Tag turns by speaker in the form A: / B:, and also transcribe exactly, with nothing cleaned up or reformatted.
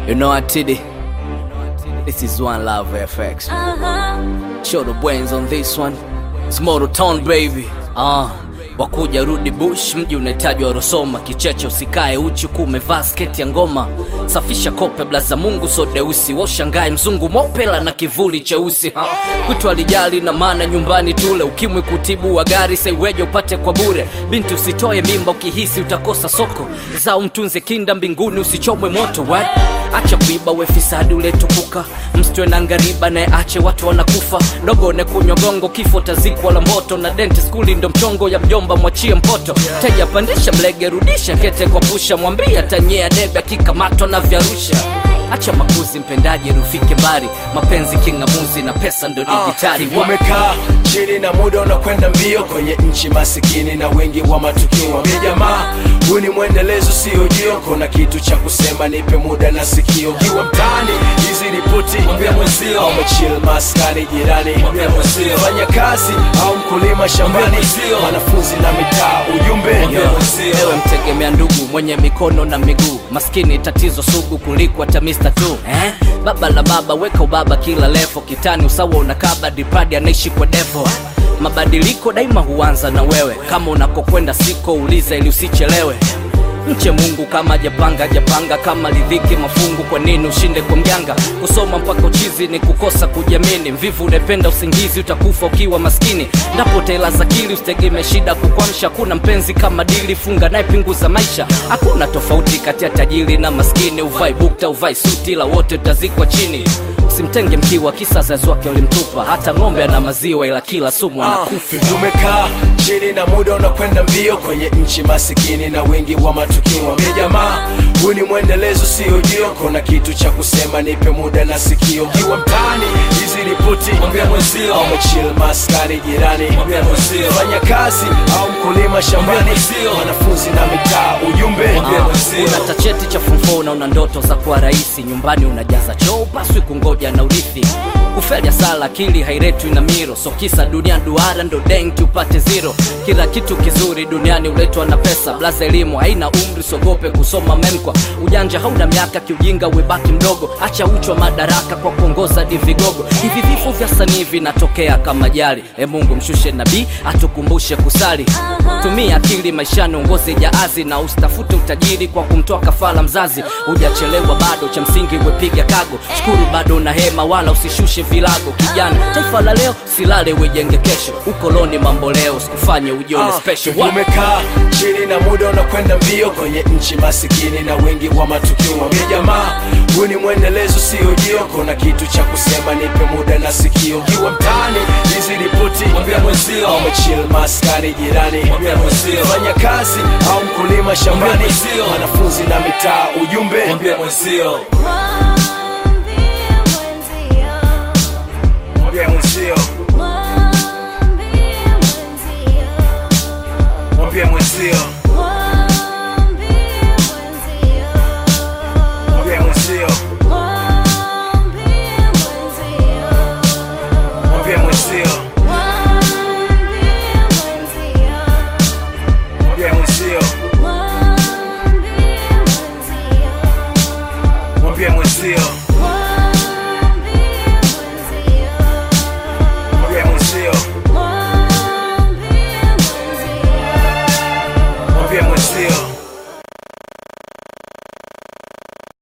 A: You know what, Tiddy? This is One Love F X. Uh-huh. Show the brains on this one. It's Moto Town, baby. Ah, wakuja rudi bush, mji unahitajwa Rosoma. Kicheche usikae uchi kumevaa sketi ya ngoma. Safisha kope blaza Mungu so deusi. Washangae mzungu mopela na kivuli cheusi. Kutu alijali na maana nyumbani tule. Ukimwi kutibu wa gari saiweje upate kwa bure. Binti usitoe mimba ukihisi utakosa soko. Zao mtunze kinda mbinguni usichomwe moto. What? Acha kuiba we fisadi uletukuka. Mstwe na ngariba na ache watu wanakufa. Dogo ne kunywa gongo kifo tazikwa la moto. Na denti skuli ndo mchongo ya mjomba mwachie mpoto. Teja pandisha mlege rudisha kete kwa pusha. Mwambia tanyea debe kikamatwa na vyarusha. Acha makuzi mpendaji rufike mbari. Mapenzi kingamuzi na pesa ndo digitali.
B: uh, Umekaa chini na muda unakwenda mbio. Kwenye nchi masikini na wengi wa matukio. Wambie jamaa huu ni mwendelezo sio jio. Kuna kitu cha kusema nipe muda na sikio. Kiwa mtani hizi ripoti mwambie mwenzio. Au mechill maskani jirani mwambie mwenzio. Fanya kazi au mkulima shambani wanafunzi na mitaa ujumbe mwambie mwenzio.
A: Ewe mtegemea ndugu mwenye mikono na miguu. Maskini tatizo sugu kuliko hata mister tu eh? Baba la baba weka ubaba kila lefo. Kitani usawa unakaba dipradi anaishi kwa devo. Mabadiliko daima huanza na wewe. Kama unakokwenda siko uliza ili usichelewe. Mche Mungu kama japanga japanga. Kama lidhiki mafungu kwa nini ushinde kwa mjanga. Kusoma mpaka uchizi ni kukosa kujiamini. Mvivu unapenda usingizi utakufa ukiwa maskini. Ndapo tela za kili ustegeme shida kukwamsha. Kuna mpenzi kama dili funga naye pinguza maisha. Hakuna tofauti kati ya tajiri na maskini. Uvai bukta uvai suti la wote utazikwa chini. Simtenge mkiwa kisa zazi wake ulimtupa. Hata ngombe ana maziwa ila kila sumu anakufa.
B: uh, Tumekaa chini na muda unakwenda mbio. Kwenye nchi masikini na wengi wa matukio. Wambie jamaa huu ni mwendelezo sio jio. Kuna kitu cha kusema nipe muda na sikio. Kiwa mtani hizi ripoti mwambie mwenzio. Au mechill maskani jirani mwambie mwenzio. Fanya kazi au mkulima shambani wanafunzi na mitaa ujumbe mwambie mwenzio.
A: Una tacheti cha fumfo na una ndoto za kuwa raisi. Nyumbani unajaza choo paswi kungoja na urithi. Kufelia sala akili hairetwi na miro. So kisa dunia duara ndo denti upate zero. Kila kitu kizuri duniani uletwa na pesa. Blaza elimu haina umri sogope kusoma memkwa. Ujanja hauna miaka kiujinga webaki mdogo. Acha uchwa madaraka kwa kuongoza divigogo. Hivi vifo vya sanii vinatokea kama jali. E Mungu mshushe nabii atukumbushe kusali. Tumia akili maishani ongoze jaazi. Na ustafute utajiri kwa kumtoa kafala mzazi. Hujachelewa bado cha msingi wepiga kago. Shukuru bado na hema wala usishushe vilago. Kijana taifa la leo silale wejenge kesho. Ukoloni mambo leo sikufanye ujione uh, special.
B: Umekaa chini na muda unakwenda mbio. Kwenye nchi masikini na wengi wa matukio. Wambie jamaa huu ni mwendelezo sio jio. Kuna kitu cha kusema nipe muda na sikio. Kiwa mtani hizi ripoti mwambie mwenzio. Au mechill maskani jirani mwambie mwenzio. Fanya kazi au mkulima shambani wanafunzi na mitaa ujumbe mwambie mwenzio. Mwambie mwenzio. Mwambie mwenzio. Mwambie mwenzio. Mwambie mwenzio. Mwambie mwenzio. Mwambie mwenzio.